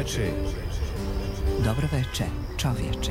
Dobroveče. Dobroveče, čovječe.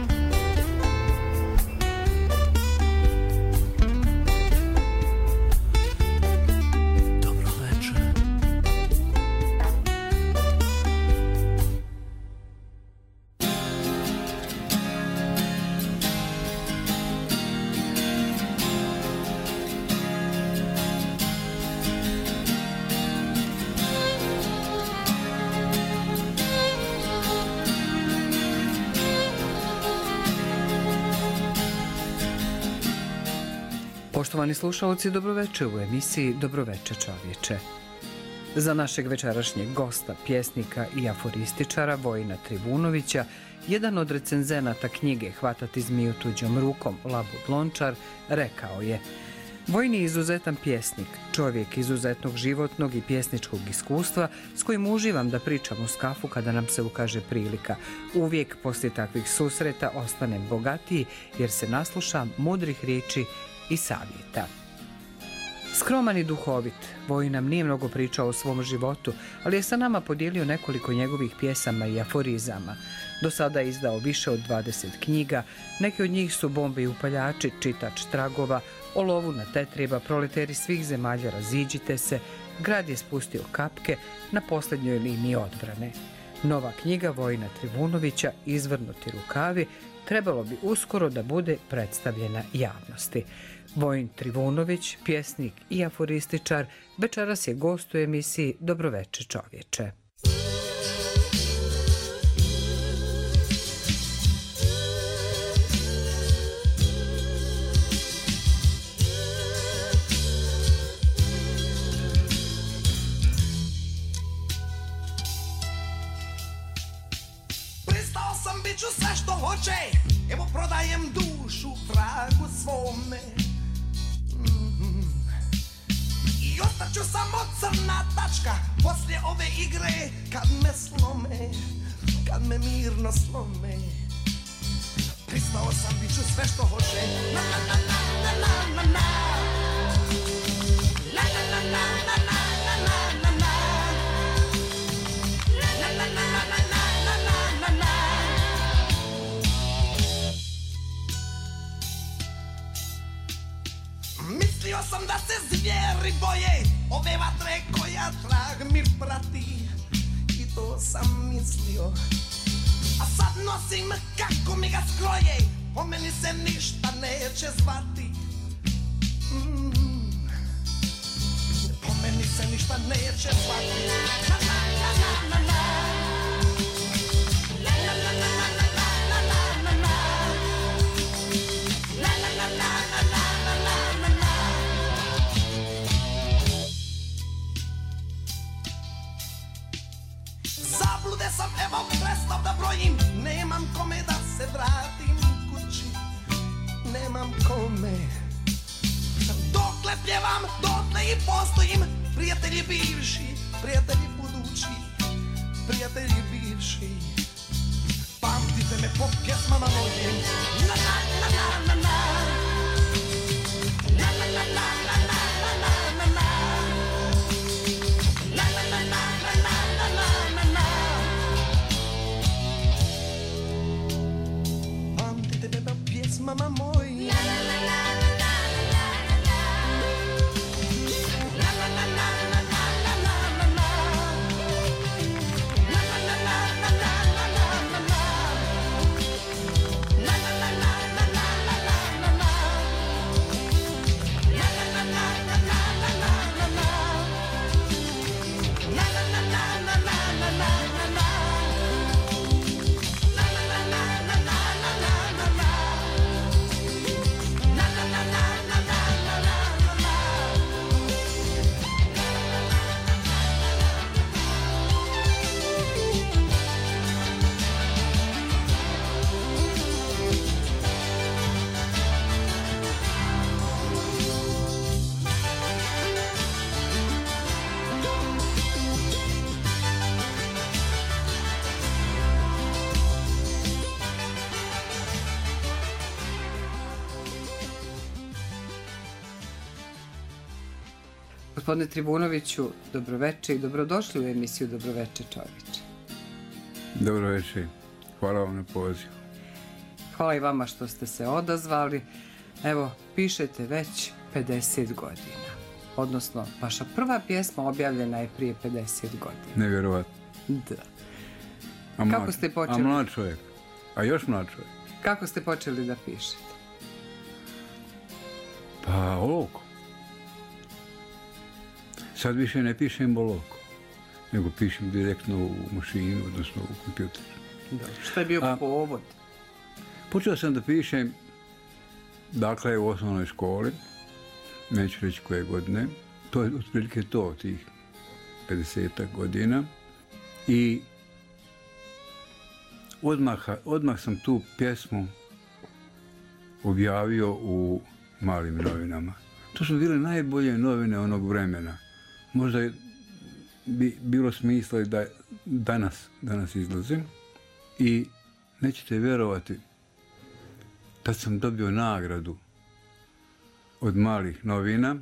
Poštovani slušalci, dobroveče u emisiji Dobroveče čovječe. Za našeg večerašnjeg gosta, pjesnika i aforističara Vojina Trivunovića, jedan od recenzenata knjige Hvatati zmiju tuđom rukom, Labud Lončar, rekao je: Vojin je izuzetan pjesnik, čovjek izuzetnog životnog i pjesničkog iskustva s kojim uživam da pričam uz kafu kada nam se ukaže prilika. Uvijek poslije takvih susreta ostanem bogatiji jer se naslušam mudrih riječi i savjeta. Skroman i duhovit, Vojin nam nije mnogo pričao o svom životu, ali je sa nama podijelio nekoliko njegovih pjesama i aforizama. Do sada je izdao više od 20 knjiga, neke od njih su Bombe i upaljači, Čitač tragova, O lovu na tetriba, Proleteri svih zemalja, Raziđite se, Grad je spustio kapke, Na posljednjoj liniji odbrane. Nova knjiga Vojina Trivunovića, Izvrnuti rukavi, trebalo bi uskoro da bude predstavljena javnosti. Vojin Trivunović, pjesnik i aforističar, večeras je gost u emisiji Dobroveče čovječe. Pristao sam, bit ću sve što hoće, evo prodajem dušu vragu svome. I ostaću samo crna tačka poslije ove igre, kad me slome, kad me mirno slome. Pristao sam, bit ću sve što hoće. Na na na na na na na. La la la la la la la la la la. La la la la la la la la la la. Mislio sam da se zvijeri boje ove vatre koja trag mi prati, i to sam mislio. A sad nosim kako mi ga skroje, po meni se ništa neće zvati. Po meni se ništa neće zvati. La la la la la la. La la la la la la la la la la. La la la la la la la la la. Zablude sam, evo prestav da brojim, nemam kome da se vratim kući, nemam kome. Dokle pjevam, dotle i postojim, prijatelji bivši, prijatelji budući, prijatelji bivši. Pamtite me po pjesmama mojim. Na na na na na na. Na na na na na na na na na. La la la la la la la la la. Pamtite me po pjesmama mojim. La la la la la la la la. La la la la la la la la la. La la la la la la la la la. La la la la la la la la la. La la la la la la la la la. La la la la la la la la la. La la la la la la la la. La la la la la la la la. Gospodine Trivunoviću, dobroveče i dobrodošli u emisiju Dobroveče čovječe. Dobro večer. Hvala vam na pozivu. Hvala i vama što ste se odazvali. Evo, pišete već 50 godina. Odnosno, vaša prva pjesma objavljena je prije 50 godina. Nevjerovatno. Da. Kako ste počeli? A mlad čovjek. A još mlad čovjek. Kako ste počeli da pišete? Pa olovkom. Sad više ne pišem olovkom, nego pišem direktno u mašinu, odnosno u kompjuter. Što je bio povod? Počeo sam da pišem, dakle, u osnovnoj školi, neću reći koje godine, to je otprilike to, tih 50 godina. I odmah sam tu pjesmu objavio u Malim novinama. To su bile najbolje novine onog vremena. Možda bi bilo smisla i da danas izlazim. I nećete vjerovati, tad sam dobio nagradu od Malih novina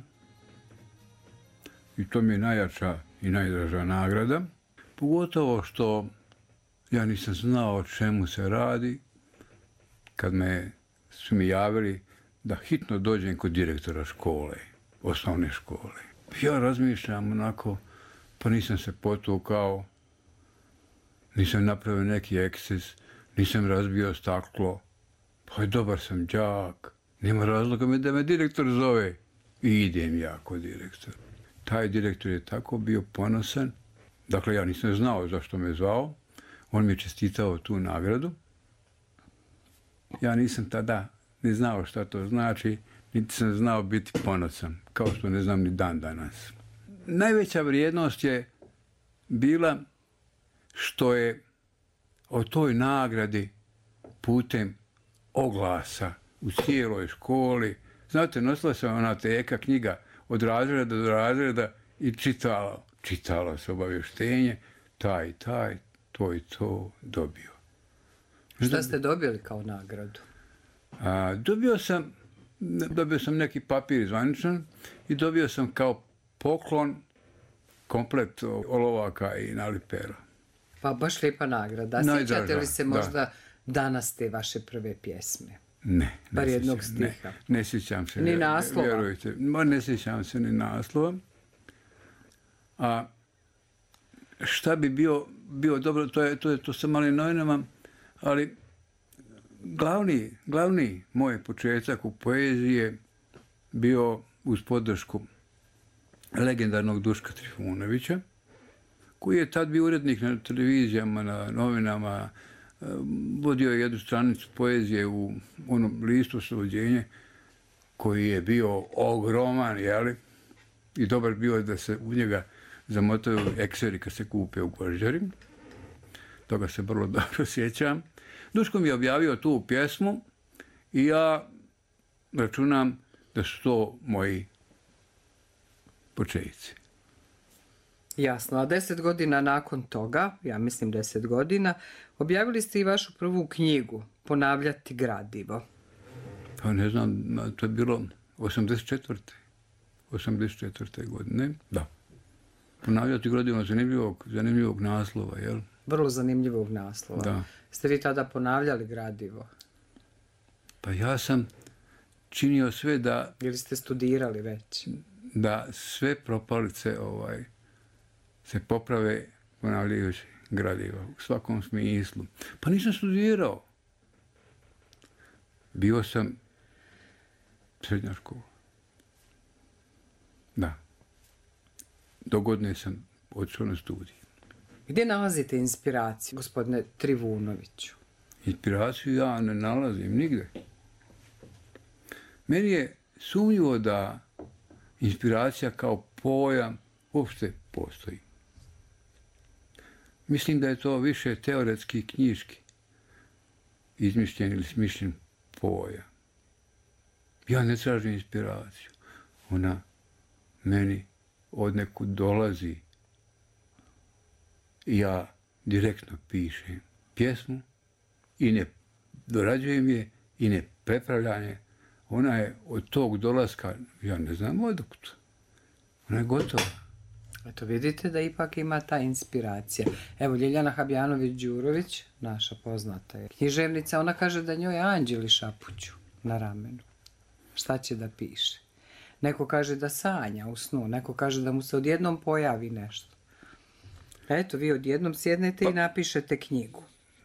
i to mi je najjača i najdraža nagrada. Pogotovo što ja nisam znao o čemu se radi kad su mi javili da hitno dođem kod direktora škole, osnovne škole. Ja razmišljam onako, pa nisam se potukao, nisam napravio neki eksces, nisam razbio staklo, pa dobar sam đak, nema razloga da me direktor zove. I idem ja kod direktora. Taj direktor je tako bio ponosan, dakle ja nisam znao zašto me zvao, on mi je čestitao tu nagradu. Ja nisam tada ni znao šta to znači, niti sam znao biti ponosan, kao što ne znam ni dan danas. Najveća vrijednost je bila što je o toj nagradi putem oglasa u cijeloj školi. Znate, nosila se ona teka knjiga od razreda do razreda i čitalo se obavještenje, taj, to i to dobio. Šta ste dobili kao nagradu? Dobio sam neki papir zvaničan i dobio sam kao poklon komplet olovaka i nalipera. Pa baš lijepa nagrada. Sjećate li se možda danas te vaše prve pjesme? Ne. Bar jednog stiha. Ne sjećam se. Ni naslova? Vjerujte, ne sjećam se ni naslova. A šta bi bio dobro, to sa Malim novinama, ali glavni moj početak u poeziji je bio uz podršku legendarnog Duška Trifunovića, koji je tad bio urednik na televizijama, na novinama, vodio jednu stranicu poezije u onom listu Oslobođenje, koji je bio ogroman, jeli? I dobar bio da se u njega zamotaju ekseri kad se kupe u Gvožđari. Toga se vrlo dobro sjećam. Duško mi je objavio tu pjesmu i ja računam da su to moji početci. Jasno, a 10 godina nakon toga, ja mislim 10 godina, objavili ste i vašu prvu knjigu, Ponavljati gradivo. Pa ne znam, to je bilo 84. godine, da. Ponavljati gradivo zanimljivog naslova, jel? Vrlo zanimljivog naslova. Da. Ste vi tada ponavljali gradivo? Pa ja sam činio sve da... Ili ste studirali već? Da sve propalice se poprave ponavljajući gradiva u svakom smislu. Pa nisam studirao. Bio sam srednja škola. Da. Do godine sam odšao na studij. Gdje nalazite inspiraciju, gospodine Trivunoviću? Inspiraciju ja ne nalazim nigde. Meni je sumnjivo da inspiracija kao pojam uopšte postoji. Mislim da je to više teoretski i knjiški izmišljen ili smišljen pojam. Ja ne tražim inspiraciju. Ona meni odnekud dolazi. Ja direktno pišem pjesmu i ne dorađujem je i ne prepravljam je. Ona je od tog dolaska, ja ne znam odkud. Ona je gotova. Eto, vidite da ipak ima ta inspiracija. Evo, Ljiljana Habjanović-Đurović, naša poznata je književnica, ona kaže da njoj anđeli šapuću na ramenu. Šta će da piše? Neko kaže da sanja u snu, neko kaže da mu se odjednom pojavi nešto. Eto, vi odjednom sjednete i napišete knjigu.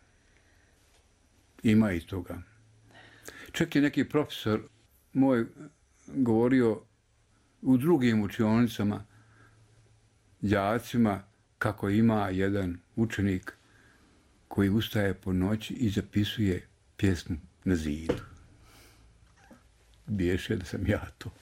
Ima i toga. Čak je neki profesor moj govorio u drugim učionicama đacima kako ima jedan učenik koji ustaje po noći i zapisuje pjesmu na zidu. Biješe da sam ja to.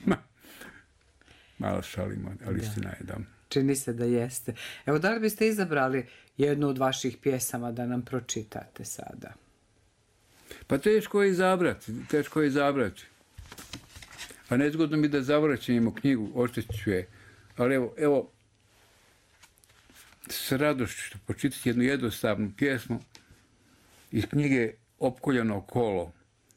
Malo šalimo, ali istina je da. Čini se da jeste. Evo, da li biste izabrali jednu od vaših pjesama da nam pročitate sada? Pa teško je izabrati. Pa nezgodno mi da zavraćamo knjigu, ošteću je. Ali evo, s radošću ću počitati jednu jednostavnu pjesmu iz knjige Opkoljeno kolo.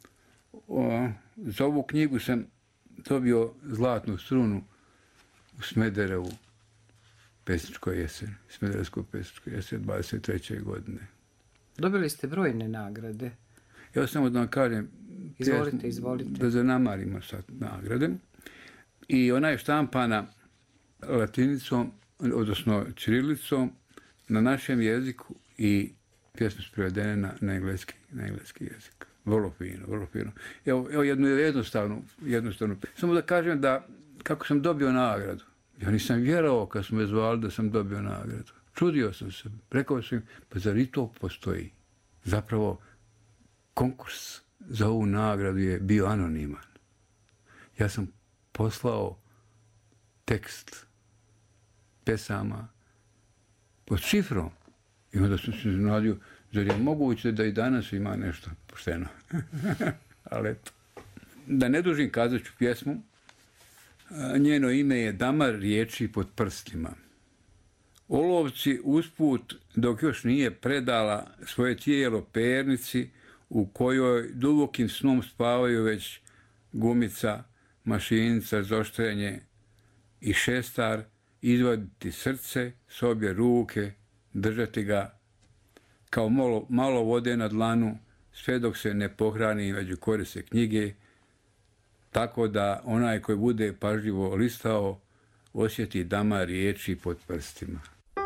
Za ovu knjigu sam dobio zlatnu strunu u Smederevu pesničkoj jeseni, Smederevskoj pesničkoj jeseni 23. godine. Dobili ste brojne nagrade. Ja samo da vam kažem, Izvolite. da zanamarimo sad nagrade. I ona je štampana latinicom, odnosno ćirilicom, na našem jeziku i pjesme su prevedene na engleski jezik. Vrlo fino. Evo jednu jednostavnu. Samo da kažem da kako sam dobio nagradu. Ja nisam vjerovao kad su me zvali da sam dobio nagradu. Čudio sam se. Rekao sam im, pa zar i to postoji? Zapravo, konkurs za ovu nagradu je bio anoniman. Ja sam poslao tekst pesama pod šifrom. I onda sam se iznenadio, zar je moguće da i danas ima nešto pošteno? Ali eto. Da ne dužim, kazat ću pjesmu. Njeno ime je Damar riječi pod prstima. Olovci usput, dok još nije predala svoje tijelo pernici, u kojoj dubokim snom spavaju već gumica, mašinica za oštrenje i šestar, izvaditi srce s obje ruke, držati ga kao malo vode na dlanu, sve dok se ne pohrani među korise knjige, tako da onaj koji bude pažljivo listao osjeti damar riječi pod prstima.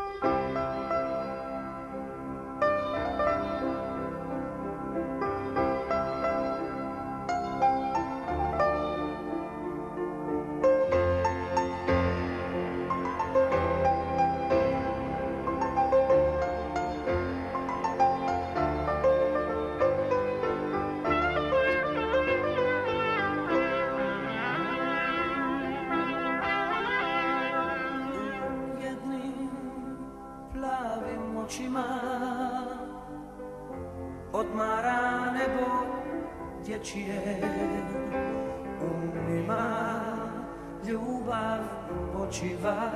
Odmara nebo dječje, u njima ljubav počiva.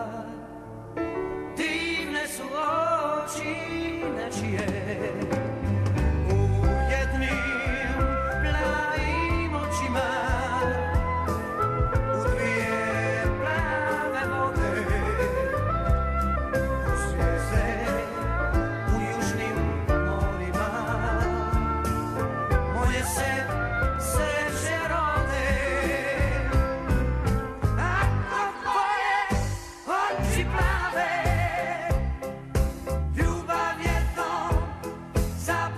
Divne su oči nečije, u jednim plavim očima, u dvije plave vode, u zvijezde, u južnim morima. Moje se rode, ako tvoje oči plave, ljubav jednom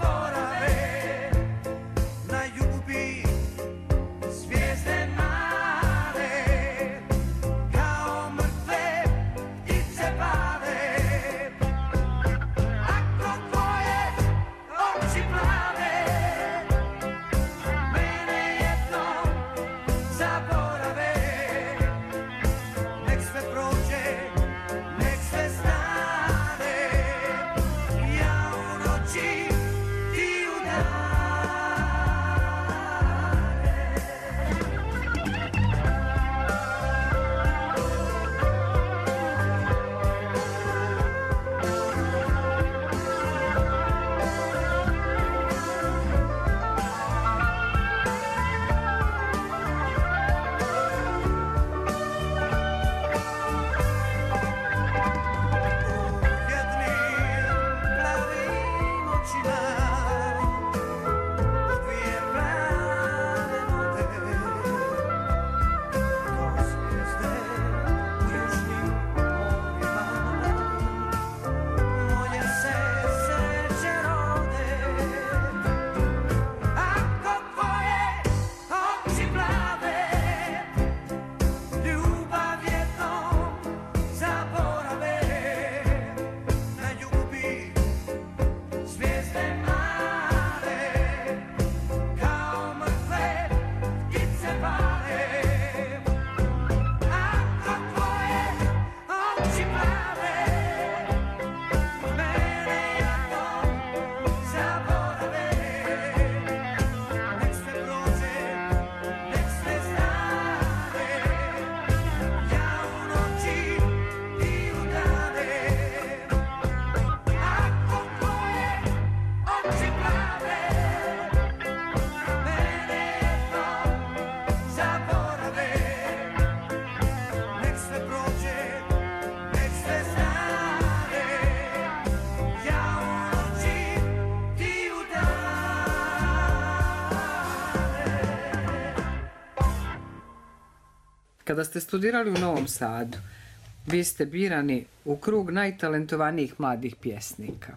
Kada ste studirali u Novom Sadu, vi ste birani u krug najtalentovanijih mladih pjesnika.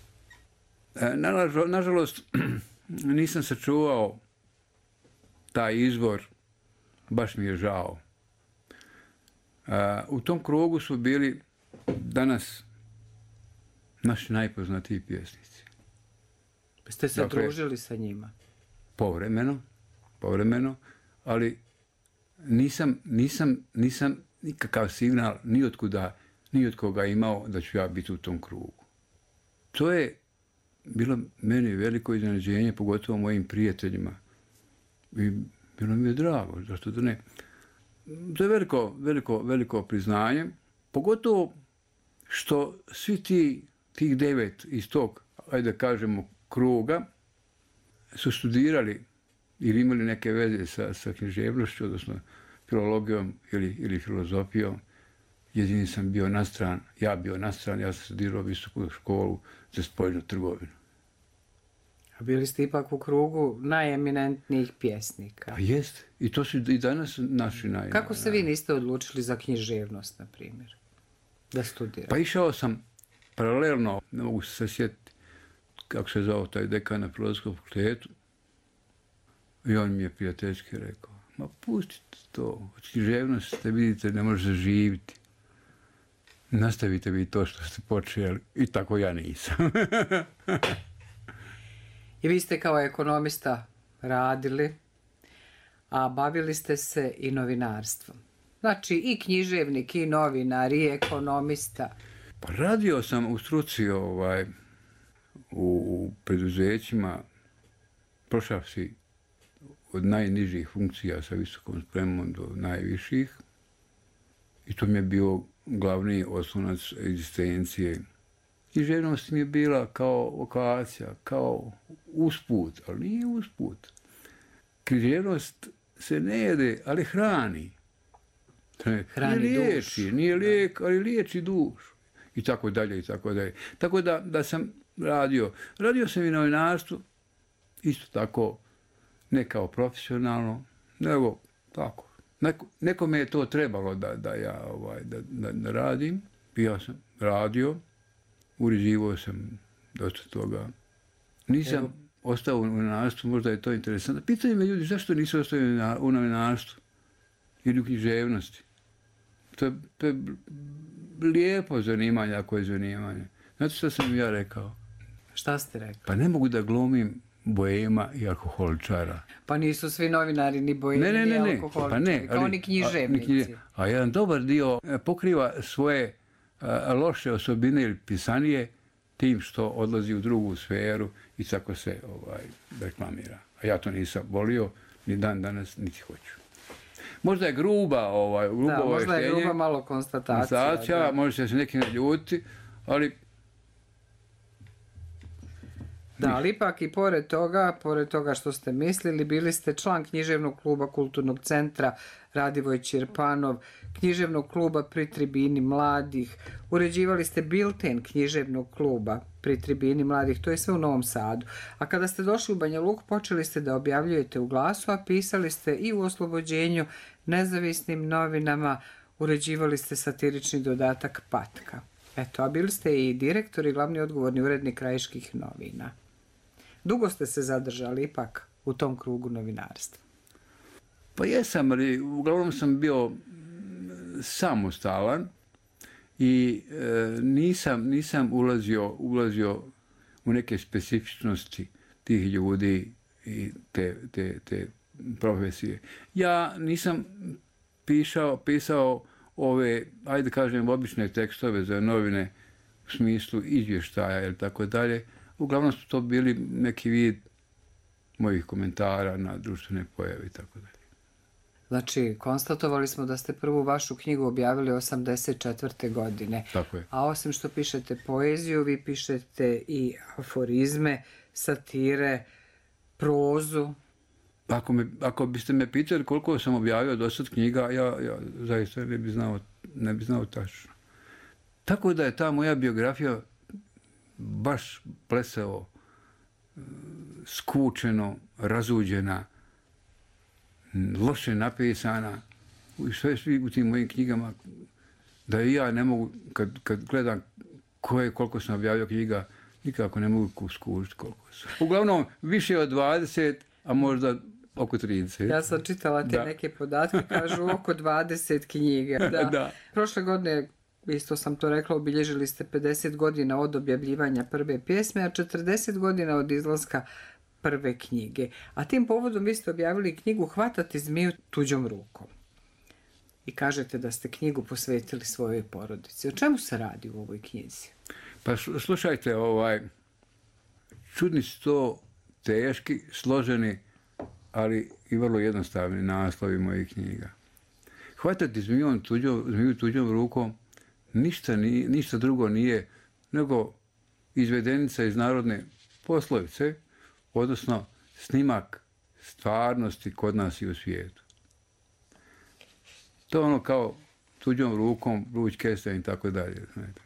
Nažalost, nisam sačuvao taj izvor, baš mi je žao. U tom krugu su bili danas naši najpoznatiji pjesnici. Ste se družili sa njima? Povremeno, ali nisam nikakav signal ni od koga imao da ću ja biti u tom krugu. To je bilo meni veliko iznenađenje, pogotovo mojim prijateljima. I bilo mi je drago, zašto da ne. To je veliko priznanje, pogotovo što svi tih 9 iz tog, ajde da kažemo, kruga su studirali ili imali neke veze sa književnošću, odnosno filologijom ili filozofijom. Jedini sam bio na stran, ja sam studirao visoku školu za spoljnu trgovinu. A bili ste ipak u krugu najeminentnijih pjesnika. Pa jest, i to su i danas naši Kako se vi niste odlučili za književnost, na primjer, da studirate? Pa išao sam paralelno, ne mogu se sjetiti kako se zvao taj dekan na Filozofskom fakultetu, i on mi je prijateljski rekao, ma pustite to, od književnosti vidite ne može zaživiti. Nastavite vi to što ste počeli. I tako ja nisam. I vi ste kao ekonomista radili, a bavili ste se i novinarstvom. Znači i književnik, i novinar, i ekonomista. Pa radio sam u struci u preduzećima, prošao si od najnižih funkcija sa visokom spremom do najviših. I to mi je bio glavni oslonac egzistencije. Književnost mi je bila kao vokacija, kao usput, ali nije usput. Književnost se ne jede, ali hrani. Hrani dušu. Nije lijek, ali liječi dušu. I tako dalje, i tako dalje. Tako da sam radio. Radio sam i novinarstvo, isto tako, ne kao profesionalno, nego tako. Nekome je to trebalo da ja da radim. I ja sam radio, uređivao sam dosta toga. Nisam ostao u novinarstvu, možda je to interesantno. Pitaju me ljudi zašto nisu ostali u novinarstvu ili u književnosti. To je lijepo zanimanje ako je zanimanje. Znate što sam ja rekao? Šta ste rekli? Pa ne mogu da glumim boema i alkoholičara. Pa nisu svi novinari ni boemi ni alkoholičari, pa kao ni književnici. A jedan dobar dio pokriva svoje loše osobine ili pisanije tim što odlazi u drugu sferu i tako se reklamira. A ja to nisam volio ni dan danas, niti hoću. Možda je gruba možda je gruba malo konstatacija. Može se neki naljuti, ali da, ali ipak i pored toga što ste mislili, bili ste član književnog kluba Kulturnog centra Radivoj Čirpanov, književnog kluba Pri tribini mladih, uređivali ste bilten književnog kluba Pri tribini mladih, to je sve u Novom Sadu. A kada ste došli u Banja Luku, počeli ste da objavljujete u Glasu, a pisali ste i u Oslobođenju, nezavisnim novinama, uređivali ste satirični dodatak Patka. Eto, a bili ste i direktor i glavni odgovorni urednik Krajiških novina. Dugo ste se zadržali ipak u tom krugu novinarstva. Pa jesam, ali uglavnom sam bio samostalan i nisam ulazio u neke specifičnosti tih ljudi i te profesije. Ja nisam pisao ove, ajde kažem, obične tekstove za novine u smislu izvještaja ili tako dalje. Uglavnom su to bili neki vid mojih komentara na društvene pojave i tako dalje. Znači, konstatovali smo da ste prvu vašu knjigu objavili 1984. godine. Tako je. A osim što pišete poeziju, vi pišete i aforizme, satire, prozu. Ako biste me pitali koliko sam objavio do sad knjiga, ja zaista ne bi znao tačno. Tako da je ta moja biografija baš plesao, skučeno, razuđena, loše napisana sve svi u tim mojim knjigama, da i ja ne mogu, kad gledam koliko sam objavio knjiga, nikako ne mogu skužiti koliko su. Uglavnom, više od 20, a možda oko 30. Ja sam čitala te neke podatke, kažu oko 20 knjiga. Da. Prošle godine, isto sam to rekla, obilježili ste 50 godina od objavljivanja prve pjesme, a 40 godina od izlaska prve knjige. A tim povodom vi ste objavili knjigu Hvatati zmiju tuđom rukom. I kažete da ste knjigu posvetili svojoj porodici. O čemu se radi u ovoj knjizi? Pa slušajte, čudni su to teški, složeni, ali i vrlo jednostavni naslovi mojih knjiga. Hvatati zmiju tuđom rukom ništa drugo nije nego izvedenica iz narodne poslovice, odnosno snimak stvarnosti kod nas i u svijetu. To je ono kao tuđom rukom, vruć kesten i tako dalje.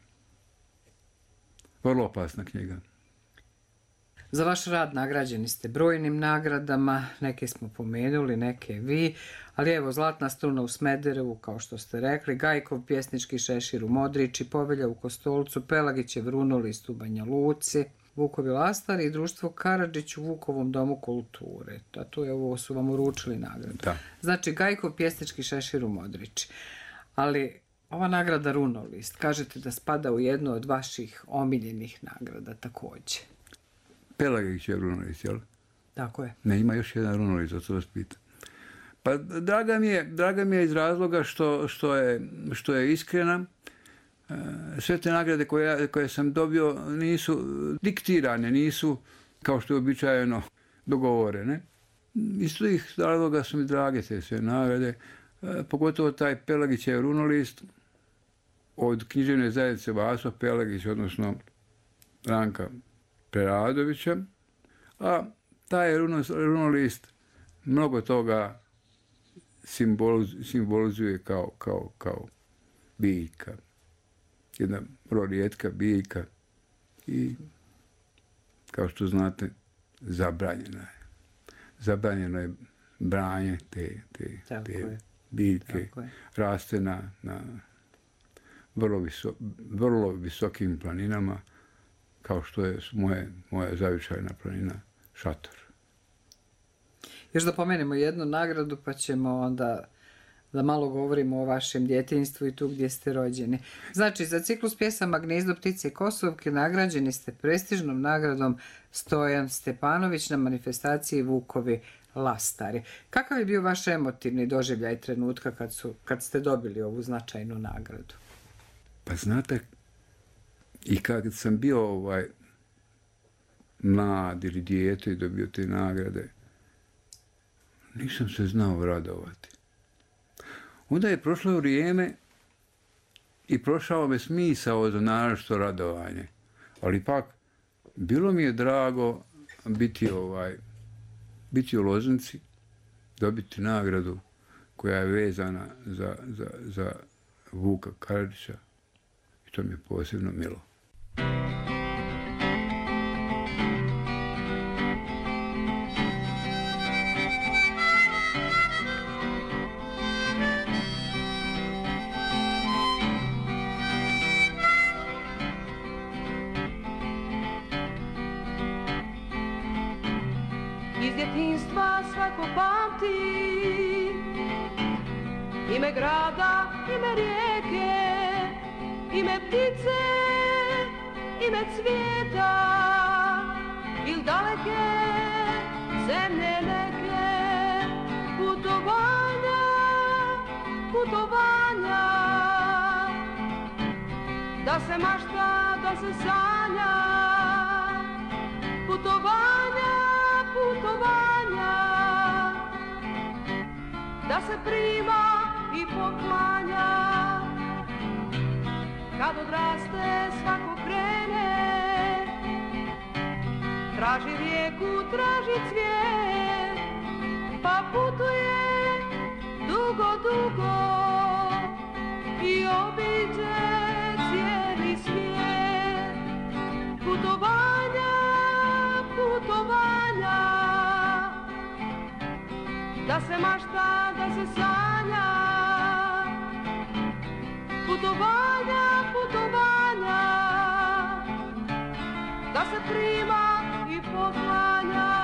Vrlo opasna knjiga. Za vaš rad nagrađeni ste brojnim nagradama, neke smo pomenuli, neke vi, ali evo Zlatna struna u Smederevu, kao što ste rekli, Gajkov pjesnički šešir u Modriči, Povelja u Kostolcu, Pelagićev runolist u Banja Luci, Vukovi lastari i društvo Karadžić u Vukovom domu kulture. A to je ovo, su vam uručili nagradu. Da. Znači Gajkov pjesnički šešir u Modriči. Ali ova nagrada runolist, kažete da spada u jednu od vaših omiljenih nagrada također. Pelagićev runolist, jel? Tako je. Ne, ima još jedan runolist, to vas pita. Pa draga mi je iz razloga što je iskrena. Sve te nagrade koje sam dobio nisu diktirane, nisu kao što je običajeno dogovorene. Iz tih razloga su mi drage te sve nagrade, pogotovo taj Pelagićev runolist od književne zajednice Vaso Pelagić, odnosno Ranka Preradovića, a taj runolist mnogo toga simbolizuje kao biljka. Jedna vrlo rijetka biljka i, kao što znate, zabranjeno je branje te biljke. Raste na vrlo visokim planinama, kao što je moja zavičajna planina Šator. Još da pomenemo jednu nagradu, pa ćemo onda da malo govorimo o vašem djetinjstvu i tu gdje ste rođeni. Znači, za ciklus pjesama Gnezdo ptice Kosovke nagrađeni ste prestižnom nagradom Stojan Stepanović na manifestaciji Vukovi lastari. Kakav je bio vaš emotivni doživljaj trenutka kad ste dobili ovu značajnu nagradu? Pa znate, i kad sam bio mlad ili dijete i dobio te nagrade, nisam se znao radovati. Onda je prošlo vrijeme i prošao me smisao za naročito radovanje. Ali pak, bilo mi je drago biti u Loznici, dobiti nagradu koja je vezana za Vuka Karadžića. I to mi je posebno milo. Iz djetinjstva svako pamti ime grada, ime rijeke, ime ptice, ime cvijeta il daleke zemlje neke. Putovanja, da se mašta, da se sanja. Putovanja, da se prima i poklanja. Kad odraste svako krene, traži rijeku, traži cvijet, pa putuje dugo i obiđe cijeli svijet. Putovanja, da se mašta, da se sanja. putovanja, putovanja, da se prima i poklanja.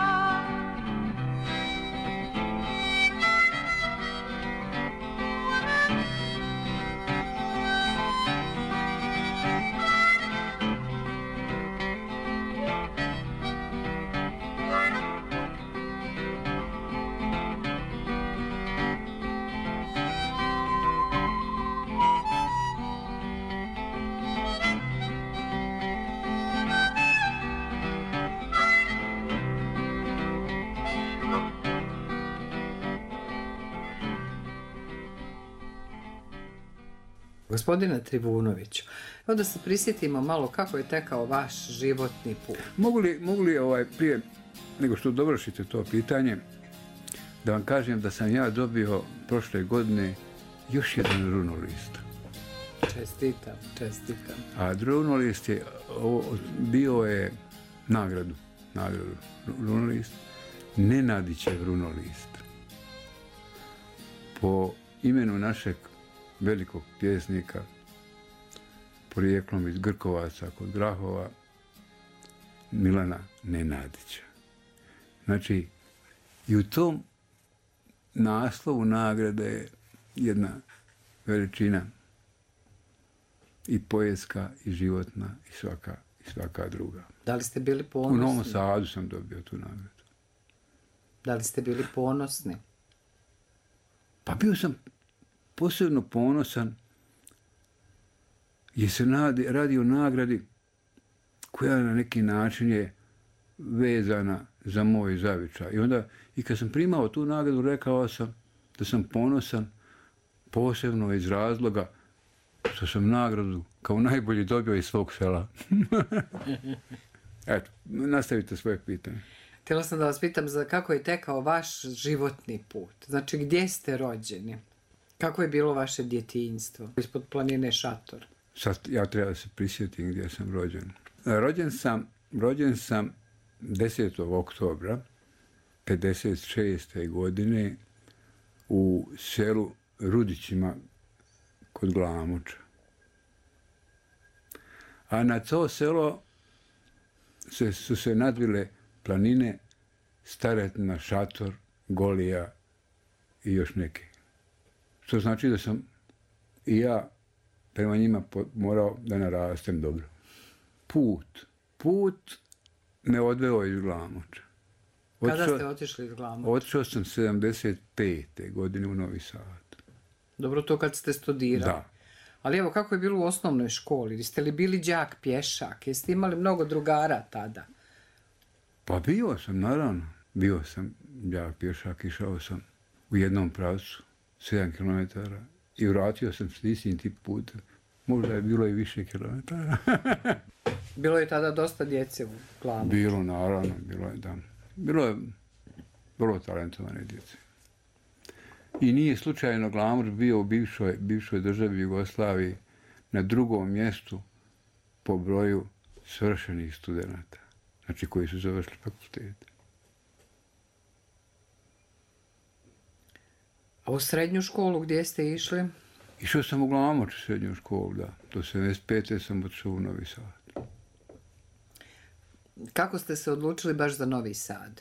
Gospodine Trivunoviću, da se prisjetimo malo kako je tekao vaš životni put. Mogu li prije nego što dovršite to pitanje, da vam kažem da sam ja dobio prošle godine još jedan runolist. Čestitam. A runolist je, bio je nagradu runolist, Nenadićev runolist. Po imenu našeg velikog pjesnika, porijeklom iz Grkovaca kod Grahova, Milana Nenadića. Znači, i u tom naslovu nagrade je jedna veličina i poetska, i životna, i svaka druga. Da li ste bili ponosni? U Novom Sadu sam dobio tu nagradu. Da li ste bili ponosni? Pa bio sam posebno ponosan jer se radi o nagradi koja na neki način je vezana za moj zavičaj. I onda, i kad sam primao tu nagradu, rekao sam da sam ponosan posebno iz razloga što sam nagradu kao najbolji dobio iz svog sela. Eto, nastavite svoje pitanje. Htjela sam da vas pitam kako je tekao vaš životni put. Znači, gdje ste rođeni? Kako je bilo vaše djetinjstvo? Ispod planine Šator. Sad ja treba da se prisjetim gdje sam rođen. Rođen sam 10. oktobra 56. godine u selu Rudićima kod Glamoča. A na to selo su se nadvile planine Staretina, Šator, Golija i još neke. Što znači da sam i ja prema njima morao da narastem dobro. Put me odveo iz Glamoča. Kada ste otišli iz Glamoča? Otišao sam 75. godine u Novi Sad. Dobro, to kad ste studirali. Da. Ali evo, kako je bilo u osnovnoj školi? Jeste li bili đak pješak? Jeste imali mnogo drugara tada? Pa bio sam, naravno. Bio sam đak pješak, išao sam u jednom pravcu, 7 km, i vratio sam s istim tip putem. Možda je bilo i više kilometara. Bilo je tada dosta djece u Glamoču. Bilo, naravno, bilo je vrlo talentovane djece. I nije slučajno Glamoč bio u bivšoj državi Jugoslaviji na drugom mjestu po broju svršenih studenata. Znači koji su završili fakultete. A u srednju školu gdje ste išli? Išao sam u Glamoč u srednju školu, da. Do 75. sam otišao u Novi Sad. Kako ste se odlučili baš za Novi Sad?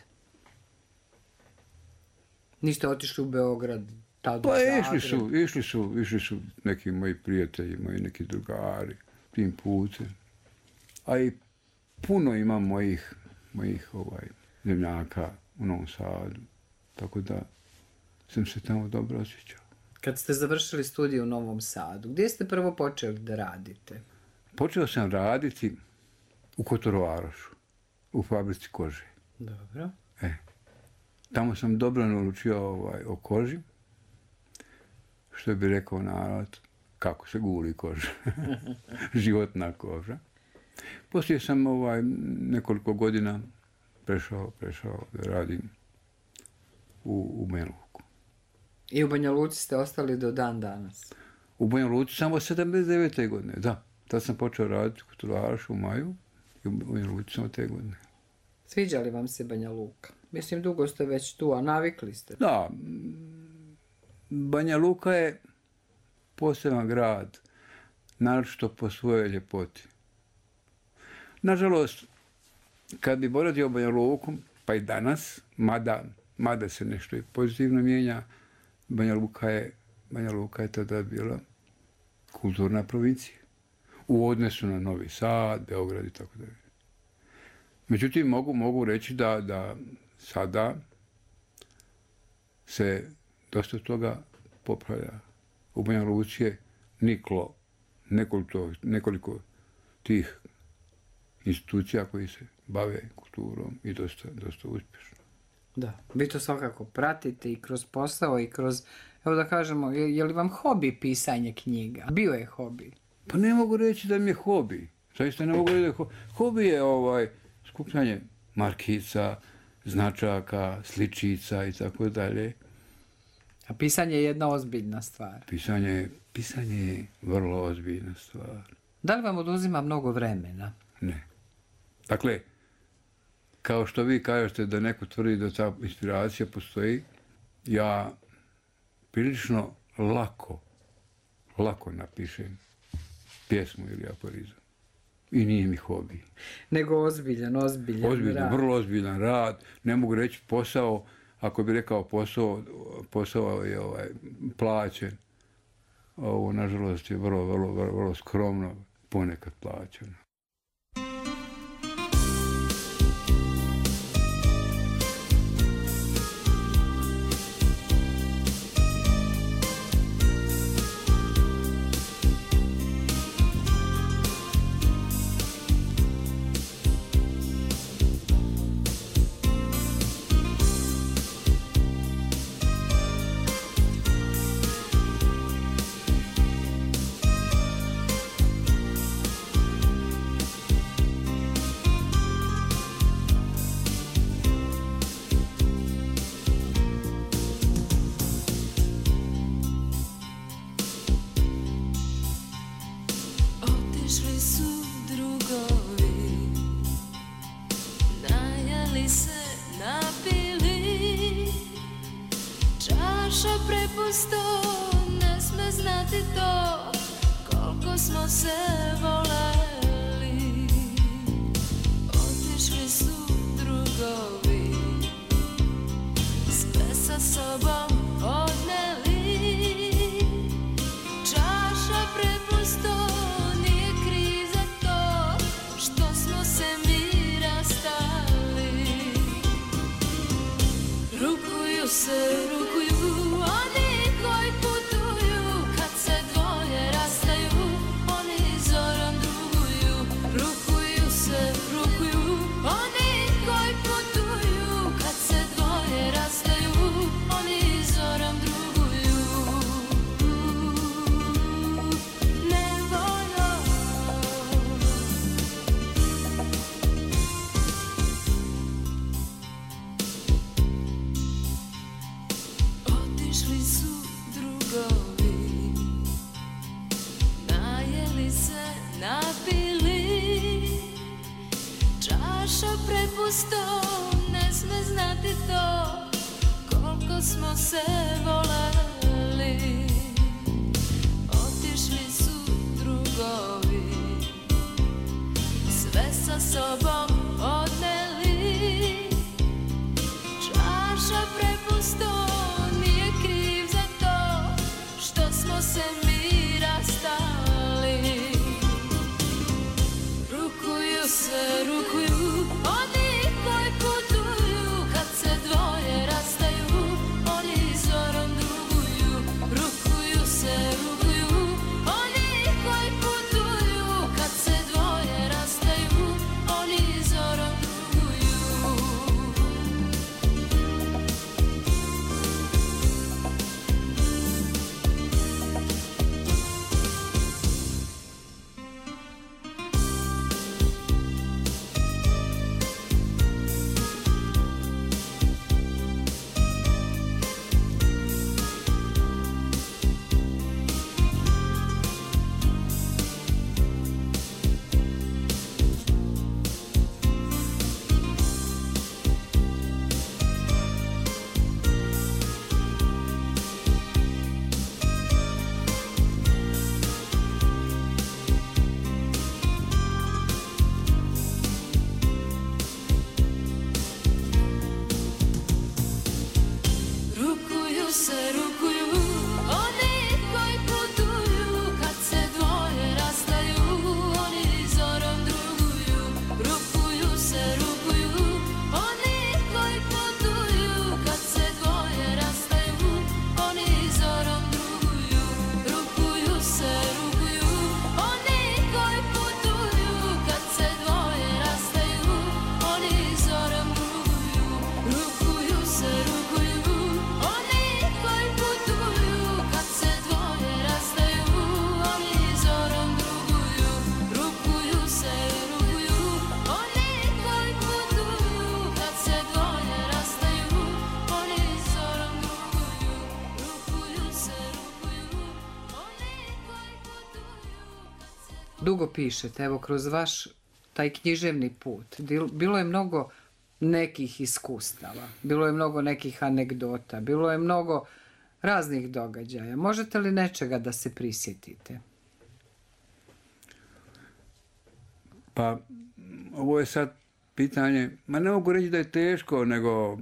Niste otišli u Beograd, tada u Zagreb? Išli su neki moji prijatelji, moji neki drugari tim putem. A i puno imam mojih zemljaka u Novom Sadu. Tako da sam se tamo dobro osjećao. Kad ste završili studij u Novom Sadu, gdje ste prvo počeli da radite? Počeo sam raditi u Kotorovarošu, u fabrici kože. Dobro. Tamo sam dobro naučio o koži, što bi rekao narod, kako se guli koža, životna koža. Poslije sam nekoliko godina prešao da radim u Banja Luku. I u Banja Luci ste ostali do dan danas? U Banja Luci samo 79. godine, da. Tad sam počeo raditi u Kotorovarošu u maju i u Banja Luci samo te godine. Sviđa li vam se Banja Luka? Mislim, dugo ste već tu, a navikli ste. Da, Banja Luka je poseban grad, naročito po svojoj ljepoti. Nažalost, kad bi boravio u Banja Luku, pa i danas, mada se nešto i pozitivno mijenja, Banja Luka je tada bila kulturna provincija. U odnosu na Novi Sad, Beograd i tako dalje. Međutim, mogu reći da sada se dosta toga popravlja. U Banja Luci je niklo nekoliko tih institucija koji se bave kulturom i dosta uspješno. Da, vi to svakako pratite i kroz posao i kroz, evo da kažemo, je li vam hobi pisanje knjiga? Bio je hobi? Pa ne mogu reći da mi je hobi. Zaista ne mogu reći da je hobi. Hobi je skupljanje markica, značaka, sličica i tako dalje. A pisanje je jedna ozbiljna stvar. Pisanje je vrlo ozbiljna stvar. Da li vam oduzima mnogo vremena? Ne. Dakle, kao što vi kažete da neko tvrdi da ta inspiracija postoji, ja prilično lako napišem pjesmu ili aforizam. I nije mi hobi. Nego ozbiljan rad. Vrlo ozbiljan rad. Ne mogu reći posao, ako bi rekao posao je plaćen. Ovo, nažalost, je vrlo skromno ponekad plaćeno. Oni koji putuju kad se dvoje rastaju, oni zorom dugo pišete, evo kroz vaš taj književni put, bilo je mnogo nekih iskustava, bilo je mnogo nekih anegdota, bilo je mnogo raznih događaja. Možete li nečega da se prisjetite? Pa, ovo je sad pitanje, ma ne mogu reći da je teško, nego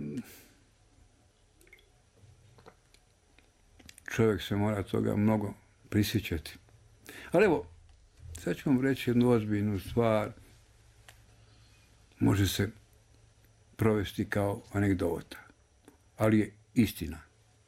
čovjek se mora toga mnogo prisjećati. Ali evo, sad ću vam reći jednu ozbiljnu stvar. Može se provesti kao anegdota, ali je istina.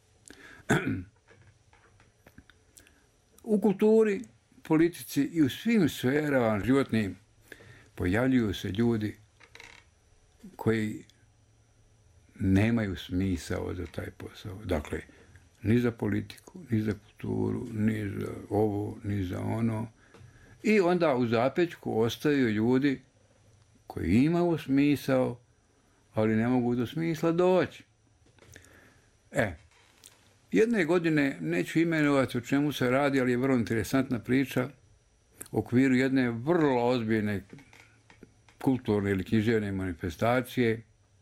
U kulturi, politici i u svim sferama životnim pojavljuju se ljudi koji nemaju smisao za taj posao. Dakle, ni za politiku, ni za kulturu, ni za ovo, ni za ono. I onda u zapećku ostaju ljudi koji imaju smisao, ali ne mogu do smisla doći. Jedne godine, neću imenovati o čemu se radi, ali je vrlo interesantna priča, u okviru jedne vrlo ozbiljne kulturne ili književne manifestacije,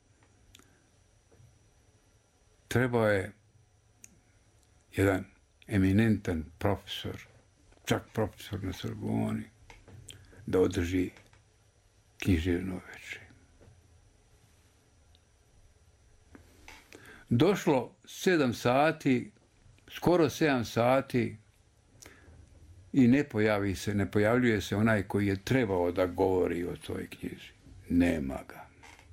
trebao je jedan eminentan profesor, čak profesor na Sorboni, da održi književno večer. Došlo 7 sati, skoro 7 sati i ne pojavljuje se onaj koji je trebao da govori o toj knjiži. Nema ga.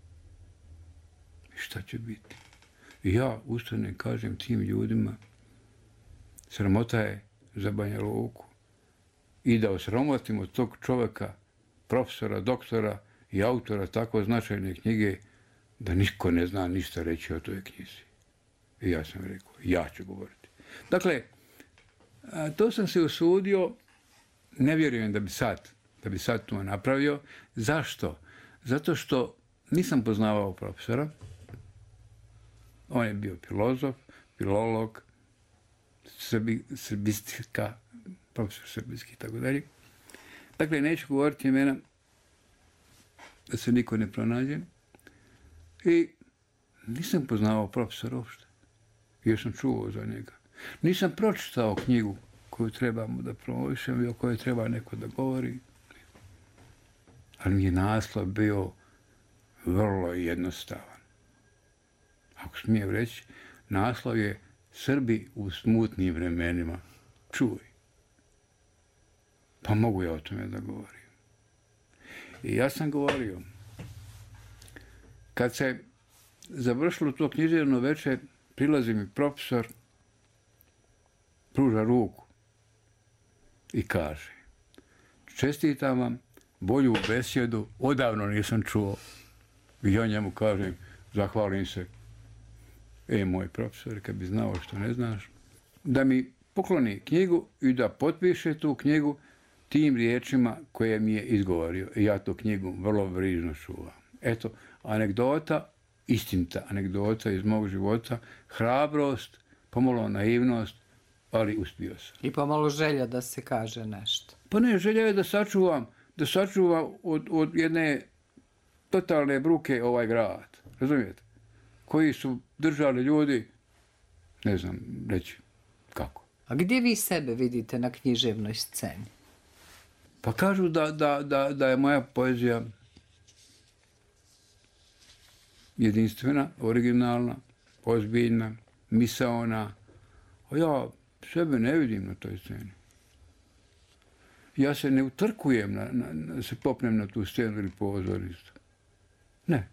I šta će biti? I ja ustanem, kažem tim ljudima, sramota je za Banja Luku. I da osramotimo tog čovjeka, profesora, doktora i autora tako značajne knjige, da niko ne zna ništa reći o toj knjizi. I ja sam rekao, ja ću govoriti. Dakle, to sam se usudio, ne vjerujem da bi sad to napravio. Zašto? Zato što nisam poznavao profesora. On je bio filozof, filolog, srbistika, profesor srbiski i tako dalje. Dakle, neću govoriti imena da se niko ne pronađe. I nisam poznavao profesora uopšte. Još sam čuo za njega. Nisam pročitao knjigu koju trebamo da promovišem i o kojoj treba neko da govori. Ali mi je naslov bio vrlo jednostavan. Ako smijem reći, naslov je Srbi u smutnim vremenima. Čuj. Pa mogu ja o tome da govorim. I ja sam govorio. Kad se završilo to književno večer, prilazi mi profesor, pruža ruku i kaže: čestitam vam, bolju besjedu odavno nisam čuo. I ja njemu kažem, zahvalim se, moj profesor, kad bi znao što ne znaš, da mi pokloni knjigu i da potpiše tu knjigu tim riječima koje mi je izgovorio. I ja tu knjigu vrlo brižno čuvam. Eto, anegdota, istinita anegdota iz mog života, hrabrost, pomalo naivnost, ali uspio sam. I pomalo želja da se kaže nešto. Pa ne, želja je da sačuvam od jedne totalne bruke ovaj grad, razumijete? Koji su držali ljudi, ne znam reći kako. A gdje vi sebe vidite na književnoj sceni? Pa kažu da je moja poezija jedinstvena, originalna, ozbiljna, misaona. A ja sebe ne vidim na toj sceni. Ja se ne utrkujem da se popnem na tu scenu ili pozornicu. Ne.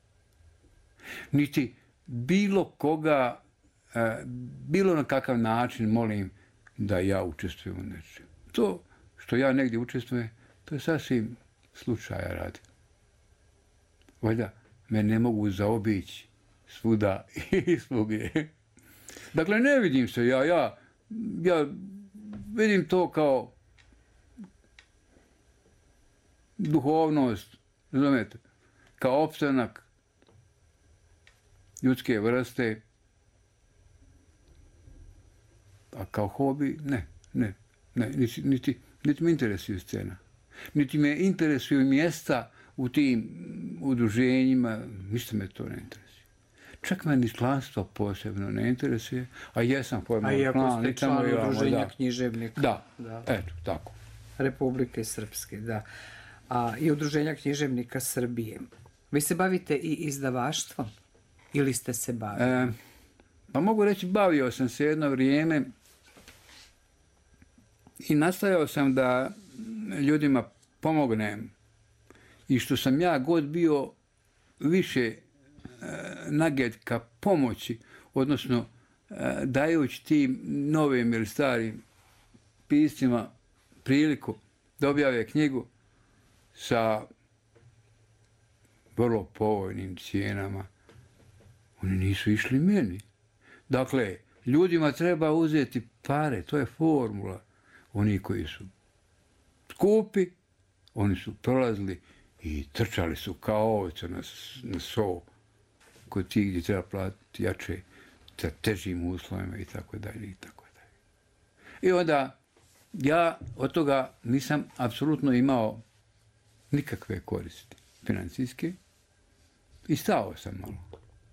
Niti bilo koga, bilo na kakav način molim da ja učestvujem u nečem. To što ja negdje učestvujem, to je sasvim slučaja radi. Valjda me ne mogu zaobići svuda i svugdje. Dakle, ne vidim se ja vidim to kao duhovnost, razumijete, kao opstanak ljudske vrste, a kao hobi, ne, Niti me interesuje scena. Niti me interesuju mjesta u tim udruženjima, ništa me to ne interesuje. Čak me ni članstvo posebno ne interesuje, a jesam formalno član. A iako ste član udruženja književnika. Da, eto, tako. Republike Srpske, da. A i udruženja književnika Srbije. Vi se bavite i izdavaštvom? Ili ste se bavili? Pa mogu reći, bavio sam se jedno vrijeme i nastojao sam da ljudima pomognem. I što sam ja god bio više naget ka pomoći, odnosno dajući tim novim ili starim piscima priliku da objave knjigu sa vrlo povoljnim cijenama, oni nisu išli meni. Dakle, ljudima treba uzeti pare, to je formula. Oni koji su skupi, oni su prolazili i trčali su kao ovce na so, kod tih gdje treba platiti jače, sa težim uslovima i tako dalje i tako dalje. I onda ja od toga nisam apsolutno imao nikakve koristi financijske i stao sam malo,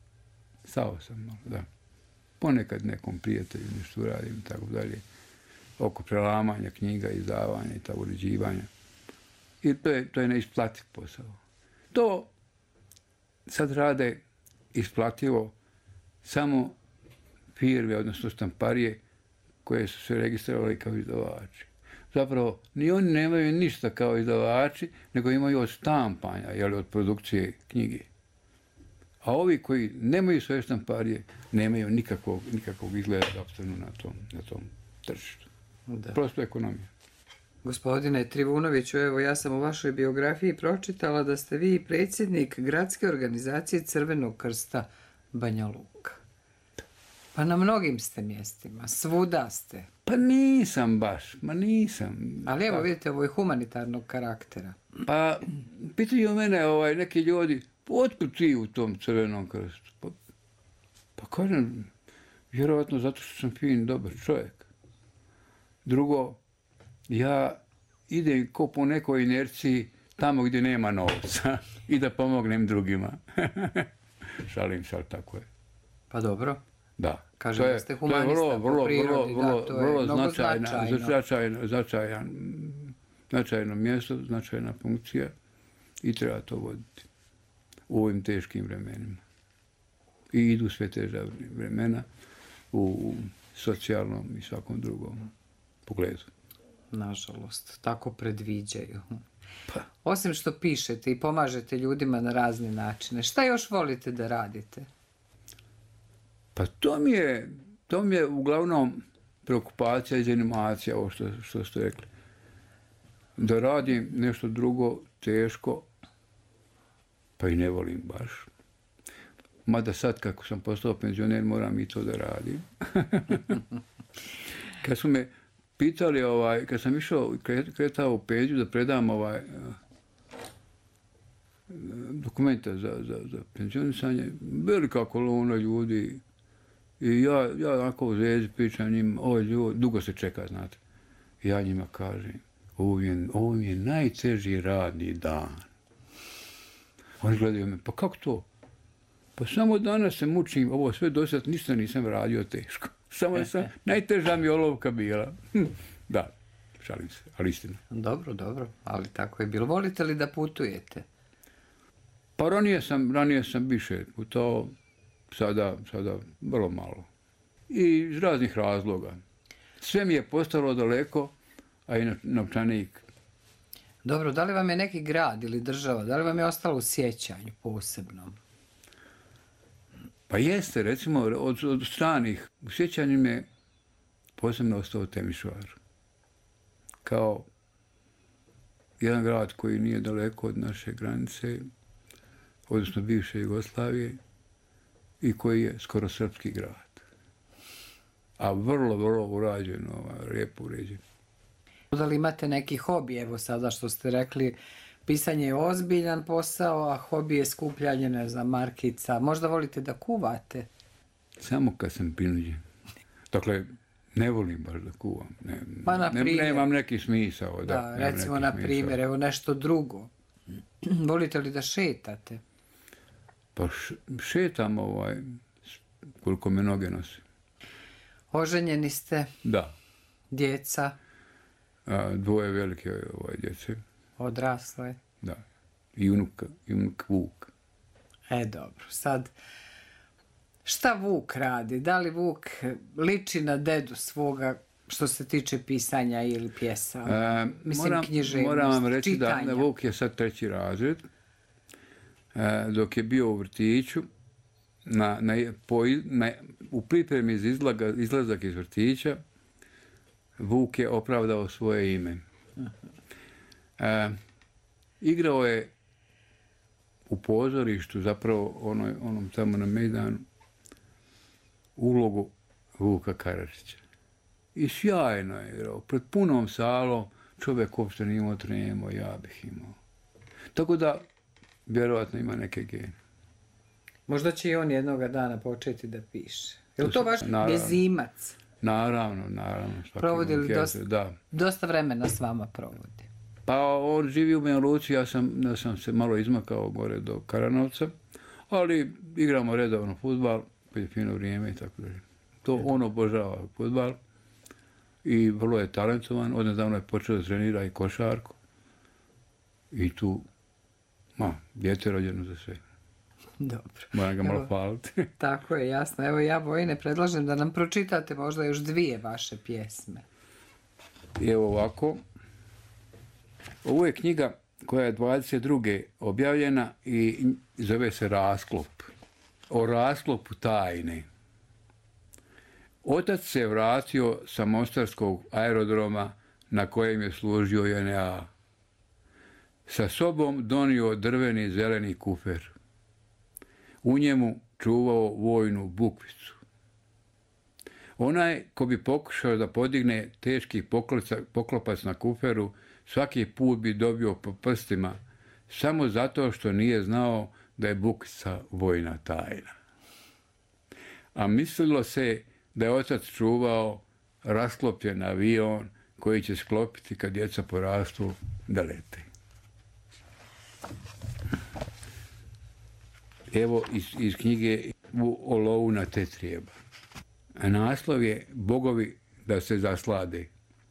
da. Ponekad nekom prijatelju nešto uradim i tako dalje, oko prelamanja knjiga, izdavanja i tako uređivanja. I to je neisplativ posao. To sad rade isplativo samo firme, odnosno štamparije, koje su se registrovali kao izdavači. Zapravo, ni oni nemaju ništa kao izdavači, nego imaju od štampanja, od produkcije knjige. A ovi koji nemaju svoje štamparije, nemaju nikakvog izgleda da opstanu na tom tržištu. Da. Prosto ekonomija. Gospodine Trivunoviću, evo ja sam u vašoj biografiji pročitala da ste vi predsjednik gradske organizacije Crvenog krsta Banja Luka. Pa na mnogim ste mjestima, svuda ste. Pa nisam baš, Ali evo vidite, ovo je humanitarnog karaktera. Pa pitaju mene neki ljudi, otkud ti u tom Crvenom krstu? Pa kažem, vjerovatno zato što sam fin, dobar čovjek. Drugo, ja idem ko po nekoj inerciji tamo gdje nema novca i da pomognem drugima. Šalim se, ali tako je. Pa dobro. Da. Kažem da ste humanista po prirodi, to je mnogo značajno mjesto, značajna funkcija i treba to voditi u ovim teškim vremenima. I idu sve teža vremena u socijalnom i svakom drugom pogledu. Nažalost, tako predviđaju. Pa. Osim što pišete i pomažete ljudima na razne načine, šta još volite da radite? Pa to mi je uglavnom preokupacija i zanimacija, ovo što ste rekli. Da radim nešto drugo, teško, pa i ne volim baš. Mada sad, kako sam postao penzioner, moram i to da radim. Kad su me pitali, kad sam kretao u Peđu da predam dokumenta za penzionisanje, velika kolona ljudi. I ja onako u zvijezdi pričam njima, ljudi, dugo se čeka, znate. I ja njima kažem, ovo mi je najteži radni dan. Oni gledaju me, pa kako to? Pa samo danas se mučim, ovo sve do sad ništa nisam radio teško. Samo najteža mi olovka bila. Da, šalim se, ali istina. Dobro, ali tako je bilo. Volite li da putujete? Pa ranije sam više putovao, sada vrlo malo. I iz raznih razloga. Sve mi je postalo daleko, a i novčanik. Dobro, da li vam je neki grad ili država, da li vam je ostalo u sjećanju posebno? Pa jeste, recimo, od stranih. U sjećanju mi je posebno ostao Temišvar. Kao jedan grad koji nije daleko od naše granice, odnosno bivše Jugoslavije, i koji je skoro srpski grad. A vrlo urađeno, lijepo uređeno. Da li imate neki hobi, evo sada što ste rekli, pisanje je ozbiljan posao, a hobi je skupljanje, ne znam, markica. Možda volite da kuvate? Samo kad sam prinuđen. Dakle, Ne volim baš da kuvam. Pa, na primjer. Nemam neki smisao. Da, recimo, na primjer, evo nešto drugo. Volite li da šetate? Pa šetam koliko me noge nosi. Oženjeni ste? Da. Djeca? Dvoje velike djece. Odraslo je? Da. I unuk Vuk. Dobro, sad, šta Vuk radi? Da li Vuk liči na dedu svoga što se tiče pisanja ili pjesama? Mislim, književnost, moram vam reći čitanja. da Vuk je sad 3. razred. Dok je bio u vrtiću, u pripremi za izlazak iz vrtića, Vuk je opravdao svoje ime. Igrao je u pozorištu, zapravo onom tamo na Mejdanu, ulogu Vuka Karadžića. I sjajno je igrao. Pred punom salom čovjek uopšte nije imao tremu, ja bih imao. Tako da, vjerojatno ima neke gene. Možda će i on jednoga dana početi da piše. Je li to vaš mjezimac? Naravno. Provodi li dosta vremena s vama provodi? Pa on živi u Banja Luci, ja sam se malo izmakao gore do Karanovca, ali igramo redovno fudbal, kad je fino vrijeme i tako dalje. To on obožava fudbal i vrlo je talentovan. Odnedavno je počeo da trenira i košarku. I tu, dijete rođeno za sve. Dobro. Moram ga malo hvaliti. Tako je, jasno. Evo ja, Vojine, predlažem da nam pročitate možda još 2 vaše pjesme. I evo ovako. Ovo je knjiga koja je 22. objavljena i zove se Rasklop. O rasklopu tajne. Otac se vratio sa mostarskog aerodroma na kojem je služio JNA. Sa sobom donio drveni zeleni kufer. U njemu čuvao vojnu bukvicu. Onaj ko bi pokušao da podigne teški poklopac na kuferu, svaki put bi dobio po prstima, samo zato što nije znao da je bukvica vojna tajna. A mislilo se da je otac čuvao rasklopljen avion koji će sklopiti kad djeca porastu da lete. Evo iz knjige O lovu na tetrijeba. Naslov je Bogovi da se zaslade.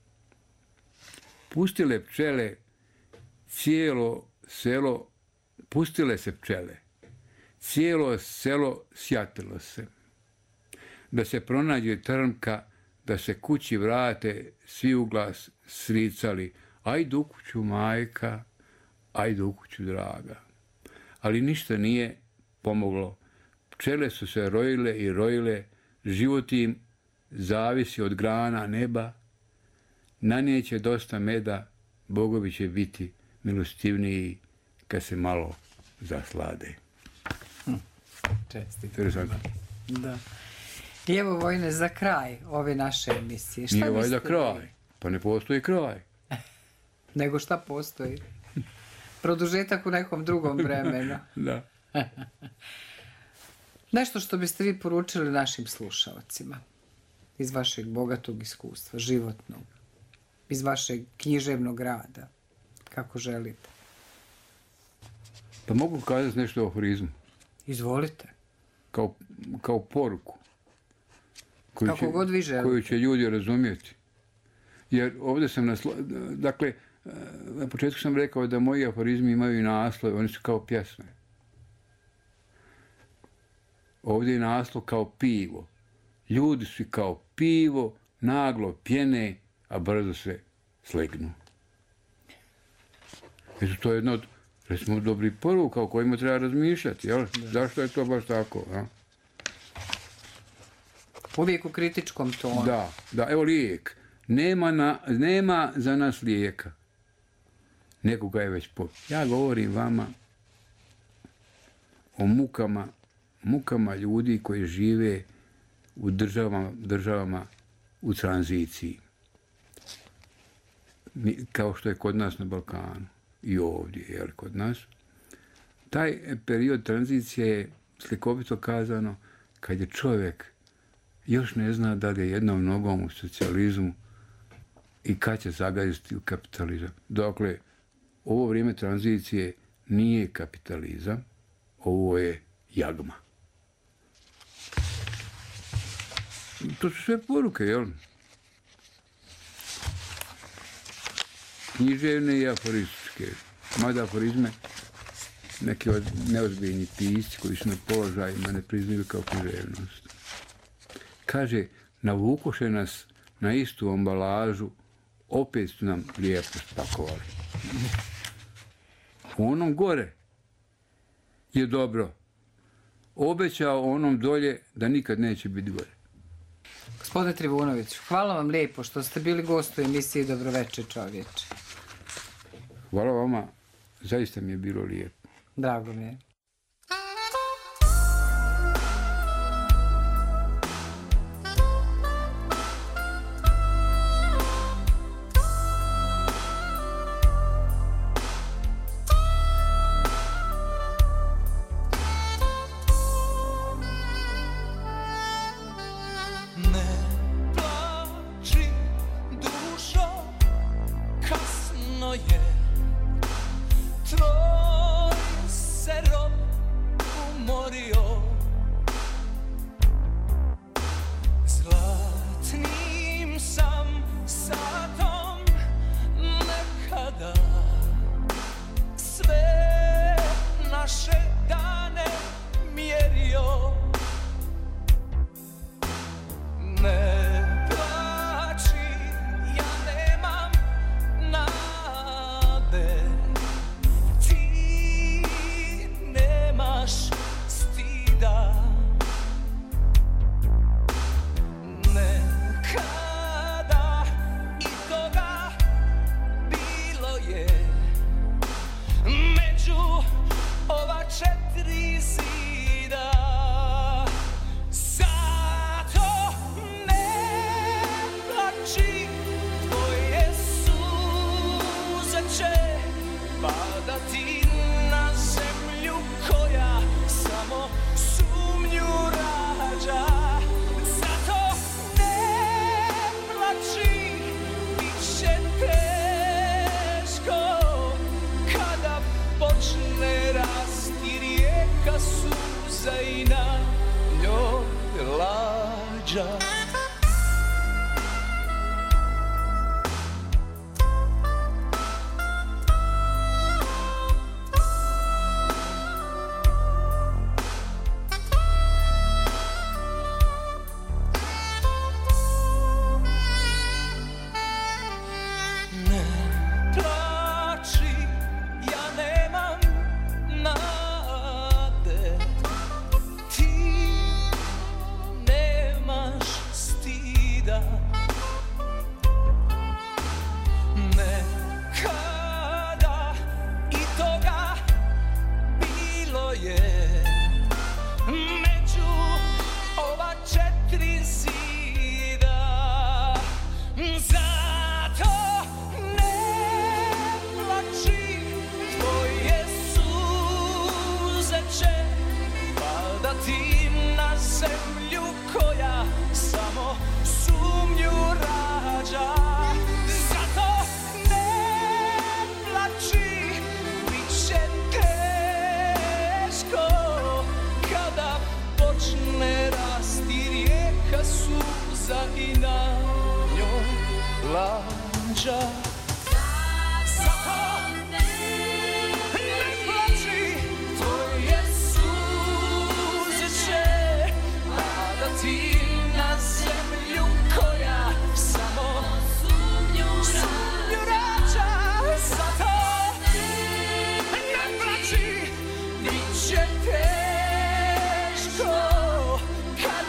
Pustile pčele cijelo selo, pustile se pčele. Cijelo selo sjatilo se. Da se pronađe trnka, da se kući vrate, svi u glas sricali. Ajdu kuću majka, ajdu kuću draga. Ali ništa nije pomoglo. Pčele su se rojile i rojile, život im zavisi od grana neba, nanijeće dosta meda, bogovi će biti milostivniji kad se malo zaslade. Čestite. Interesantno. Da. I evo, Vojine, za kraj ove naše emisije. Šta nije valjda kraj. Pa ne postoji kraj. Nego šta postoji? Produžetak u nekom drugom vremenu. Da. Nešto što biste vi poručili našim slušalcima iz vašeg bogatog iskustva, životnog, iz vašeg književnog rada, kako želite. Pa mogu kazati nešto o aforizmu. Izvolite. Kao poruku. Kako god vi želite. Koju će ljudi razumjeti. Jer ovdje sam dakle, na početku sam rekao da moji aforizmi imaju i naslov, oni su kao pjesme. Ovdje je naslov kao pivo. Ljudi su kao pivo, naglo pjene, a brzo se slegnu. To je jedno od, recimo, dobrih poruka o kojima treba razmišljati. Jel? Zašto je to baš tako? Ja? Uvijek u kritičkom tonu. Da, evo lijek. Nema za nas lijeka. Nekoga je već Ja govorim vama o mukama ljudi koji žive u državama u tranziciji. Kao što je kod nas na Balkanu i ovdje, jel, kod nas. Taj period tranzicije je slikovito kazano kad je čovjek još ne zna da li je jednom nogom u socijalizmu i kad će zagaziti u kapitalizam. Dakle, ovo vrijeme tranzicije nije kapitalizam, ovo je jagma. To su sve poruke, jel? Književne i aforističke. Mada aforizme neki od neozbiljni pisci koji su na položajima ne priznaju kao književnost. Kaže, navukoše nas na istu ambalažu, opet su nam lijepo spakovali. U onom gore je dobro. Obećao onom dolje da nikad neće biti gore. Gospodine Trivunoviću, hvala vam lijepo što ste bili gost u emisiji Dobroveče čovječe. Hvala vama, zaista mi je bilo lijepo. Drago mi je.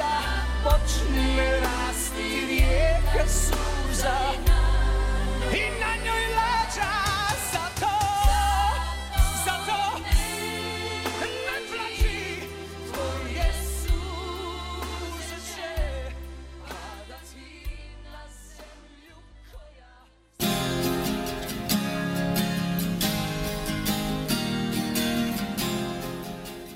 Počne rasti rijeka suza i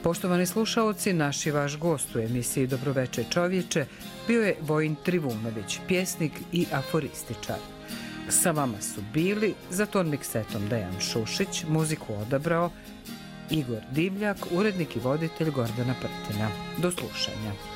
Poštovani slušaoci, naš i vaš gost u emisiji Dobroveče čovječe bio je Vojin Trivunović, pjesnik i aforističar. Sa vama su bili za ton miksetom Dejan Šušić, muziku odabrao Igor Divljak, urednik i voditelj Gordana Prtina. Do slušanja.